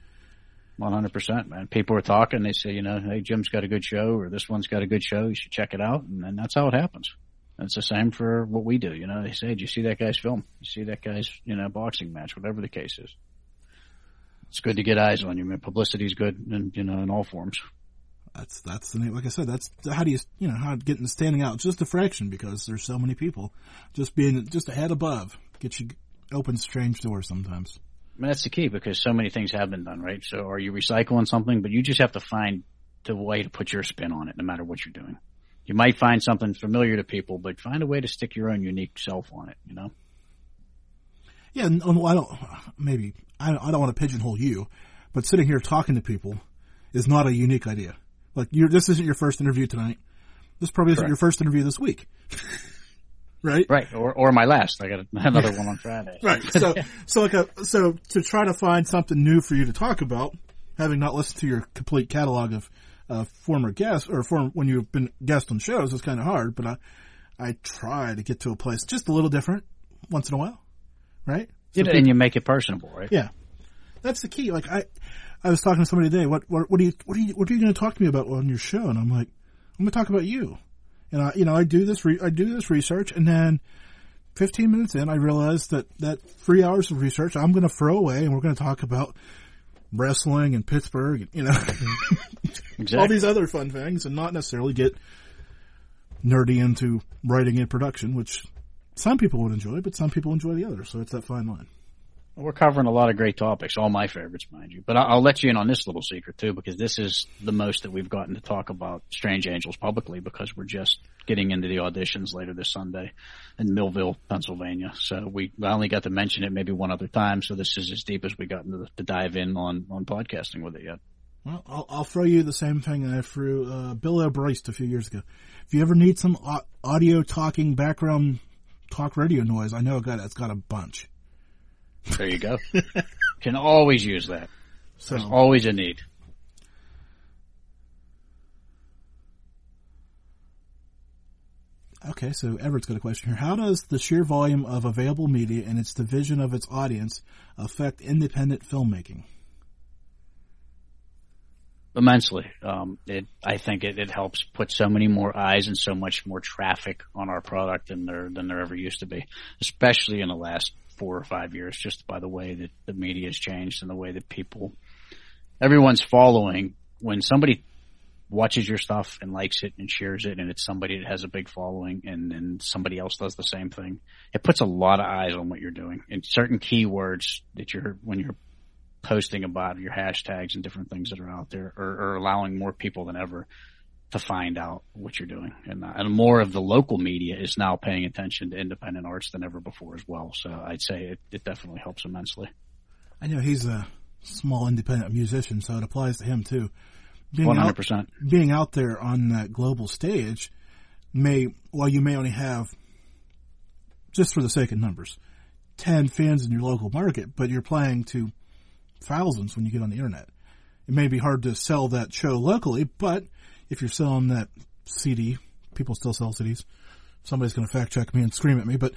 100%, man. People are talking. They say, hey, Jim's got a good show, or this one's got a good show. You should check it out. And that's how it happens. And it's the same for what we do. They say, did you see that guy's film? You see that guy's, boxing match, whatever the case is. It's good to get eyes on you, man. Publicity's good in all forms. That's the name. Like I said, that's how do you, how getting standing out just a fraction, because there's so many people. Just being just a head above opens strange doors sometimes. I mean, that's the key, because so many things have been done, right? So are you recycling something, but you just have to find the way to put your spin on it, no matter what you're doing. You might find something familiar to people, but find a way to stick your own unique self on it, Yeah, no, I don't want to pigeonhole you, but sitting here talking to people is not a unique idea. Like, this isn't your first interview tonight. This probably isn't your first interview this week. Right? Right. Or my last. I got another one on Friday. Right. So to try to find something new for you to talk about, having not listened to your complete catalog of former guests, or when you've been guest on shows, is kind of hard, but I try to get to a place just a little different once in a while. Right? And you make it personable, right? Yeah. That's the key. Like, I was talking to somebody today. What are you going to talk to me about on your show? And I'm like, I'm going to talk about you. And I do this research, and then, 15 minutes in, I realized that 3 hours of research I'm going to throw away, and we're going to talk about wrestling and Pittsburgh, and, exactly. all these other fun things, and not necessarily get nerdy into writing and production, which some people would enjoy, but some people enjoy the other. So it's that fine line. We're covering a lot of great topics, all my favorites, mind you. But I'll let you in on this little secret, too, because this is the most that we've gotten to talk about Strange Angels publicly, because we're just getting into the auditions later this Sunday in Millville, Pennsylvania. So I only got to mention it maybe one other time, so this is as deep as we got into to dive in on podcasting with it yet. Well, I'll throw you the same thing I threw Bill O'Briest a few years ago. If you ever need some audio talking background talk radio noise, I know a guy that's got a bunch. There you go. Can always use that. So, there's always a need. Okay, so Everett's got a question here. How does the sheer volume of available media and its division of its audience affect independent filmmaking? Immensely. I think it helps put so many more eyes and so much more traffic on our product than there ever used to be, especially in the last 4 or 5 years, just by the way that the media has changed and the way that everyone's following. When somebody watches your stuff and likes it and shares it, and it's somebody that has a big following, and then somebody else does the same thing, it puts a lot of eyes on what you're doing. And certain keywords that when you're posting about, your hashtags and different things that are out there are allowing more people than ever to find out what you're doing. And more of the local media is now paying attention to independent arts than ever before as well. So I'd say it definitely helps immensely. I know he's a small independent musician, so it applies to him too. 100%. Being out there on that global stage while you may only have, just for the sake of numbers, 10 fans in your local market, but you're playing to thousands when you get on the internet. It may be hard to sell that show locally, but if you're selling that CD, people still sell CDs. Somebody's going to fact check me and scream at me, but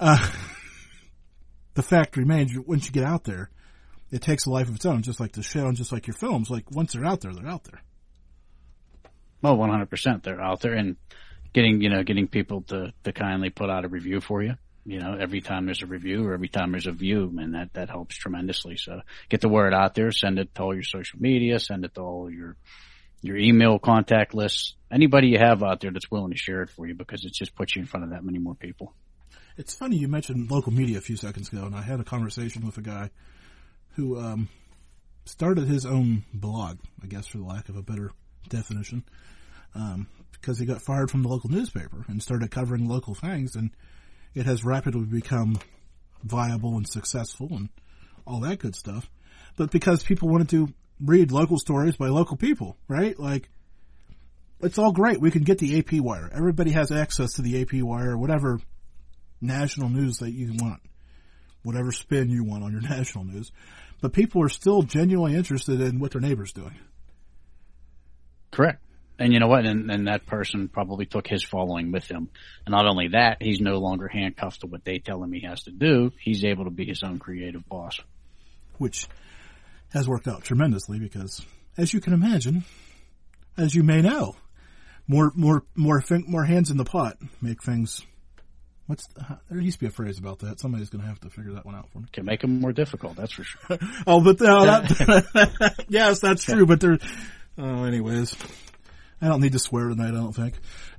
the fact remains, once you get out there, it takes a life of its own, just like the show and just like your films. Like, once they're out there, they're out there. Well, 100%. They're out there, and getting people to kindly put out a review for you. Every time there's a review or every time there's a view, man, that helps tremendously. So get the word out there, send it to all your social media, send it to all your email contact lists, anybody you have out there that's willing to share it for you, because it just puts you in front of that many more people. It's funny you mentioned local media a few seconds ago, and I had a conversation with a guy who started his own blog, I guess for the lack of a better definition, because he got fired from the local newspaper and started covering local things, and it has rapidly become viable and successful and all that good stuff. But because people wanted to read local stories by local people, right? Like, it's all great. We can get the AP Wire. Everybody has access to the AP Wire, or whatever national news that you want, whatever spin you want on your national news. But people are still genuinely interested in what their neighbor's doing. Correct. And you know what? And that person probably took his following with him. And not only that, he's no longer handcuffed to what they tell him he has to do. He's able to be his own creative boss. Which has worked out tremendously because, as you can imagine, as you may know, more hands in the pot make things. There used to be a phrase about that. Somebody's going to have to figure that one out for me. Can make them more difficult, that's for sure. Oh, but yes, that's true. But anyways, I don't need to swear tonight, I don't think.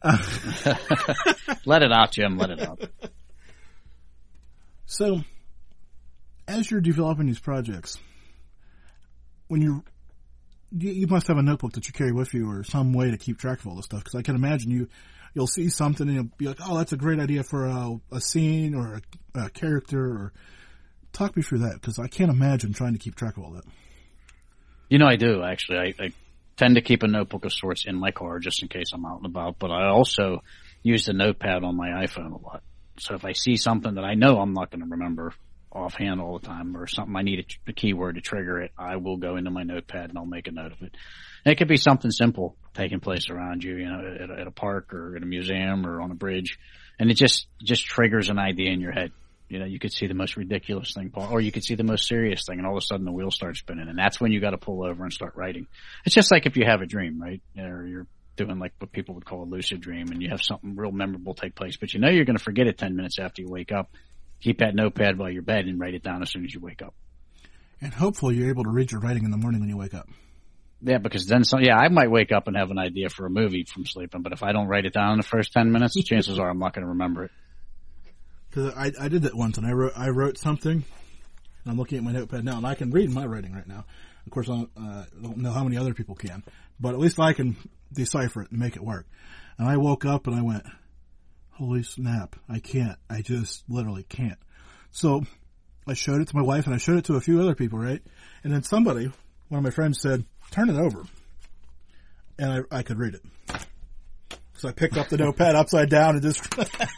Let it out, Jim. Let it out. So, as you're developing these projects, when you must have a notebook that you carry with you, or some way to keep track of all this stuff. Because I can imagine you'll see something and you'll be like, "Oh, that's a great idea for a scene or a character." Or talk me through that, because I can't imagine trying to keep track of all that. I do actually. I tend to keep a notebook of sorts in my car just in case I'm out and about. But I also use the notepad on my iPhone a lot. So if I see something that I know I'm not going to remember offhand all the time, or something I need a keyword to trigger it, I will go into my notepad and I'll make a note of it. And it could be something simple taking place around you, at a park or at a museum or on a bridge, and it just triggers an idea in your head. You could see the most ridiculous thing, or you could see the most serious thing, and all of a sudden the wheel starts spinning, and that's when you got to pull over and start writing. It's just like if you have a dream, right? Or you're doing like what people would call a lucid dream, and you have something real memorable take place, but you know you're going to forget it 10 minutes after you wake up. Keep that notepad by your bed and write it down as soon as you wake up. And hopefully you're able to read your writing in the morning when you wake up. Yeah, because then I might wake up and have an idea for a movie from sleeping, but if I don't write it down in the first 10 minutes, chances are I'm not going to remember it. Because I did that once, and I wrote something, and I'm looking at my notepad now, and I can read my writing right now. Of course, I don't know how many other people can, but at least I can decipher it and make it work. And I woke up and I went, holy snap, I can't. I just literally can't. So I showed it to my wife, and I showed it to a few other people, right? And then somebody, one of my friends said, turn it over. And I could read it. So I picked up the notepad upside down and just...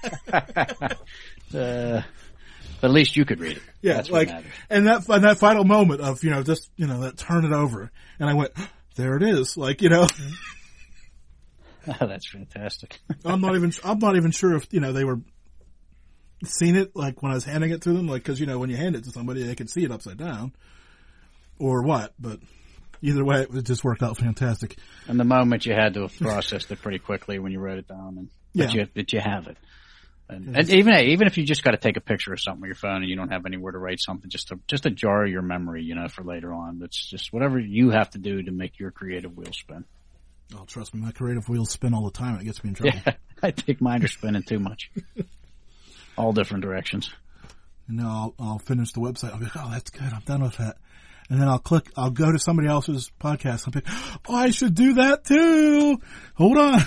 But at least you could read it. Yeah, that's like, what matters. and that final moment of, that turn it over. And I went, there it is. Like, Oh, that's fantastic. I'm not even sure if, they were seen it, like, when I was handing it to them, like, cause, when you hand it to somebody, they can see it upside down or what, but either way, it just worked out fantastic. And the moment you had to have processed it pretty quickly when you wrote it down, but you have it. And even if you just got to take a picture of something with your phone and you don't have anywhere to write something, just to jar your memory, for later on. That's just whatever you have to do to make your creative wheel spin. Oh, trust me, my creative wheels spin all the time. It gets me in trouble. Yeah, I think mine are spinning too much. All different directions. And I'll finish the website. I'll be like, oh, that's good. I'm done with that. And then I'll go to somebody else's podcast and be, oh, I should do that too. Hold on.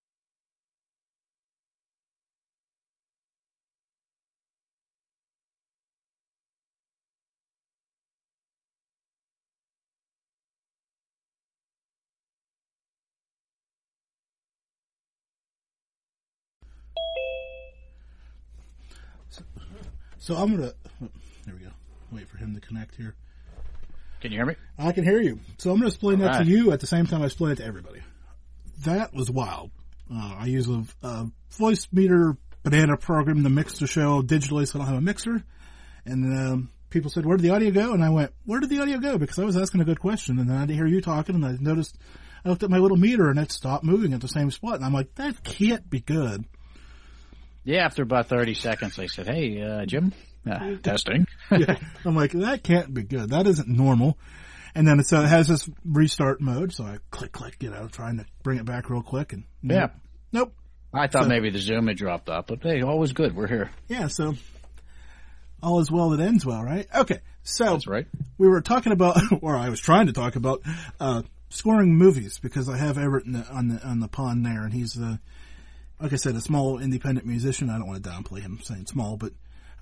So there we go. Wait for him to connect here. Can you hear me? I can hear you. So I'm going to explain that to you at the same time I explain it to everybody. That was wild. I use a voice meter banana program to mix the show digitally, so I don't have a mixer. And people said, where did the audio go? And I went, where did the audio go? Because I was asking a good question, and then I didn't hear you talking, and I looked at my little meter, and it stopped moving at the same spot. And I'm like, that can't be good. Yeah, after about 30 seconds, they said, hey, Jim, testing. Yeah. I'm like, that can't be good. That isn't normal. And then it has this restart mode, so I click, trying to bring it back real quick. And Nope. I thought maybe the Zoom had dropped off, but hey, all was good. We're here. Yeah, so all is well that ends well, right? Okay, so that's right. We were talking about, or I was trying to talk about, scoring movies, because I have Everett on the pond there, and he's like I said, a small independent musician. I don't want to downplay him saying small, but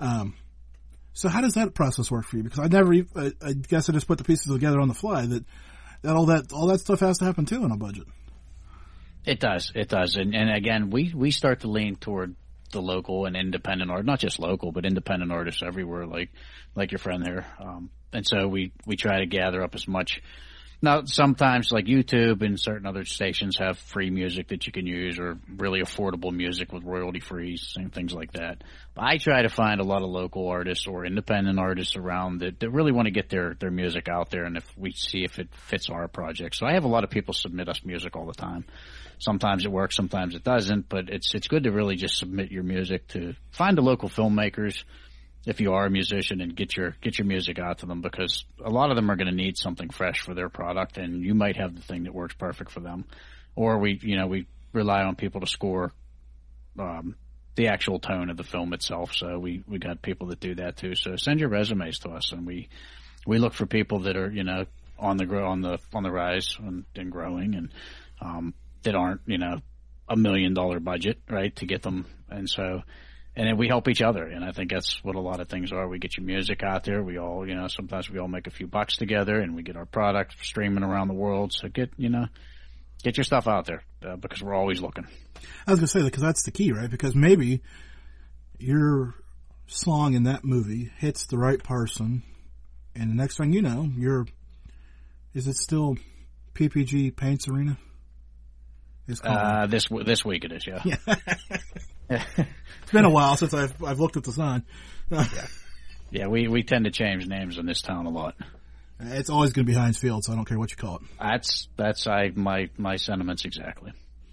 so how does that process work for you? Because I guess I just put the pieces together on the fly. That all that stuff has to happen too on a budget. It does, and again, we start to lean toward the local and independent art, not just local, but independent artists everywhere, like your friend there. And so we try to gather up as much. Now, sometimes like YouTube and certain other stations have free music that you can use, or really affordable music with royalty free, same things like that. But I try to find a lot of local artists or independent artists around that really want to get their music out there, and if we see if it fits our project. So I have a lot of people submit us music all the time. Sometimes it works, sometimes it doesn't, but it's good to really just submit your music to find the local filmmakers, if you are a musician, and get your music out to them, because a lot of them are going to need something fresh for their product, and you might have the thing that works perfect for them. Or we rely on people to score the actual tone of the film itself. So we got people that do that too. So send your resumes to us, and we look for people that are on the rise and growing, and that aren't $1 million budget, right, to get them. And so. And then we help each other, and I think that's what a lot of things are. We get your music out there. We all, sometimes we all make a few bucks together, and we get our product streaming around the world. So get your stuff out there, because we're always looking. I was going to say that, because that's the key, right? Because maybe your song in that movie hits the right person, and the next thing you know, is it still PPG Paints Arena? This week it is, yeah. It's been a while since I've looked at the sign. Yeah, we tend to change names in this town a lot. It's always going to be Heinz Field, so I don't care what you call it. That's my sentiments exactly.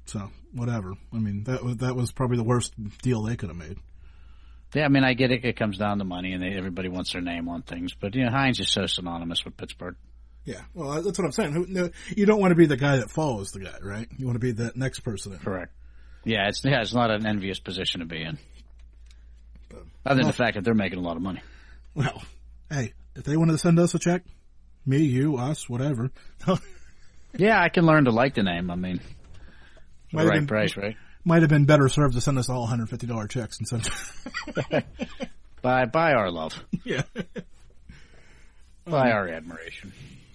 So, whatever. I mean, that was probably the worst deal they could have made. Yeah, I mean, I get it. It comes down to money, and everybody wants their name on things. But, Heinz is so synonymous with Pittsburgh. Yeah, well, that's what I'm saying. You don't want to be the guy that follows the guy, right? You want to be that next person in. Correct. Yeah, it's not an envious position to be in. Other than the fact that they're making a lot of money. Well, hey, if they wanted to send us a check, me, you, us, whatever. Yeah, I can learn to like the name. I mean, the right price, right? Might have been better served to send us all $150 checks instead. By our love. Yeah. By our admiration.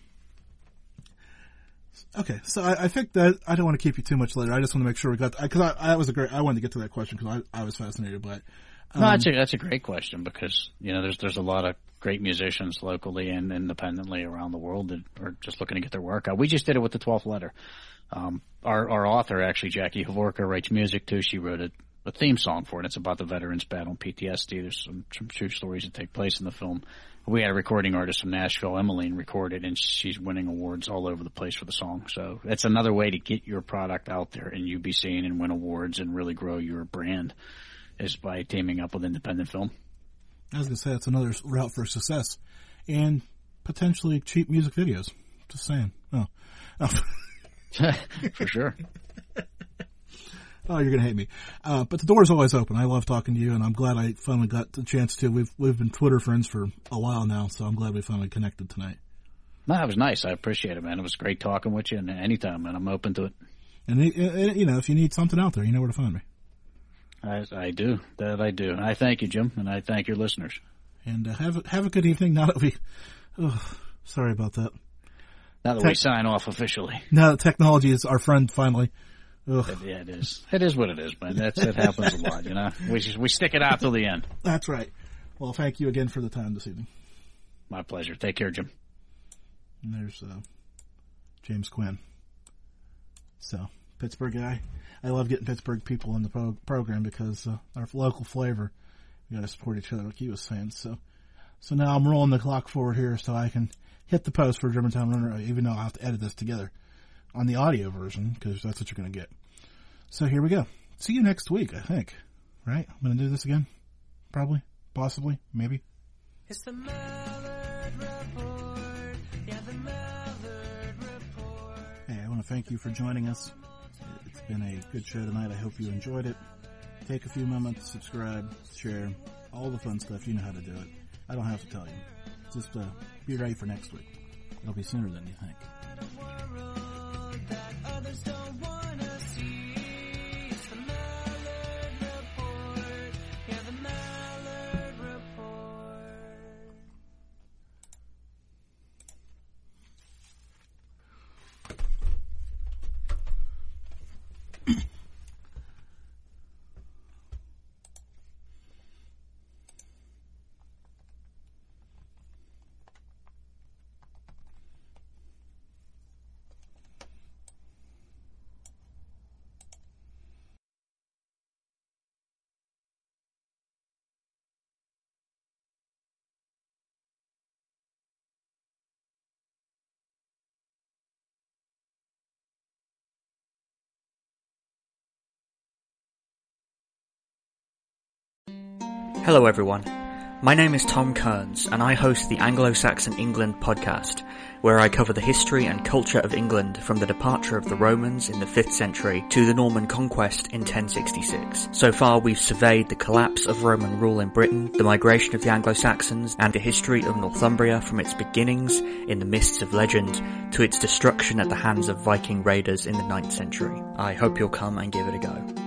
Okay, so I think that I don't want to keep you too much later. I just want to make sure we got because I wanted to get to that question because I was fascinated by it. No, that's a great question because there's a lot of great musicians locally and independently around the world that are just looking to get their work out. We just did it with the 12th Letter. Our author actually, Jackie Havorka, writes music too. She wrote a theme song for it. It's about the veterans battling PTSD. There's some true stories that take place in the film. We had a recording artist from Nashville, Emmeline, record it, and she's winning awards all over the place for the song. So that's another way to get your product out there and you be seen and win awards and really grow your brand is by teaming up with independent film. I was going to say that's another route for success and potentially cheap music videos. Just saying. Oh. For sure. Oh, you're going to hate me. But the door's always open. I love talking to you, and I'm glad I finally got the chance to. We've been Twitter friends for a while now, so I'm glad we finally connected tonight. No, it was nice. I appreciate it, man. It was great talking with you, and anytime, man, I'm open to it. And, if you need something out there, you know where to find me. I do. That I do. And I thank you, Jim, and I thank your listeners. And have a good evening. Now that we... sorry about that. Now that we sign off officially. Now that technology is our friend finally. Yeah, it is. It is what it is, man. It happens a lot, We stick it out till the end. That's right. Well, thank you again for the time this evening. My pleasure. Take care, Jim. And there's James Quinn. So, Pittsburgh guy. I love getting Pittsburgh people in the program because our local flavor. We got to support each other, like he was saying. So now I'm rolling the clock forward here so I can hit the post for Germantown Runner, even though I'll have to edit this together on the audio version, because that's what you're going to get. So here we go. See you next week, I think. Right? I'm going to do this again? Probably? Possibly? Maybe? It's the Mallard Report. Yeah, the Mallard Report. Hey, I want to thank you for joining us. It's been a good show tonight. I hope you enjoyed it. Take a few moments, subscribe, share, all the fun stuff. You know how to do it. I don't have to tell you. Just be ready for next week. It'll be sooner than you think. That others don't want to see. It's the Mallard Report. Yeah, the Mallard Report. Hello everyone, my name is Tom Kearns and I host the Anglo-Saxon England podcast, where I cover the history and culture of England from the departure of the Romans in the 5th century to the Norman conquest in 1066. So far we've surveyed the collapse of Roman rule in Britain, the migration of the Anglo-Saxons, and the history of Northumbria from its beginnings in the mists of legend to its destruction at the hands of Viking raiders in the 9th century. I hope you'll come and give it a go.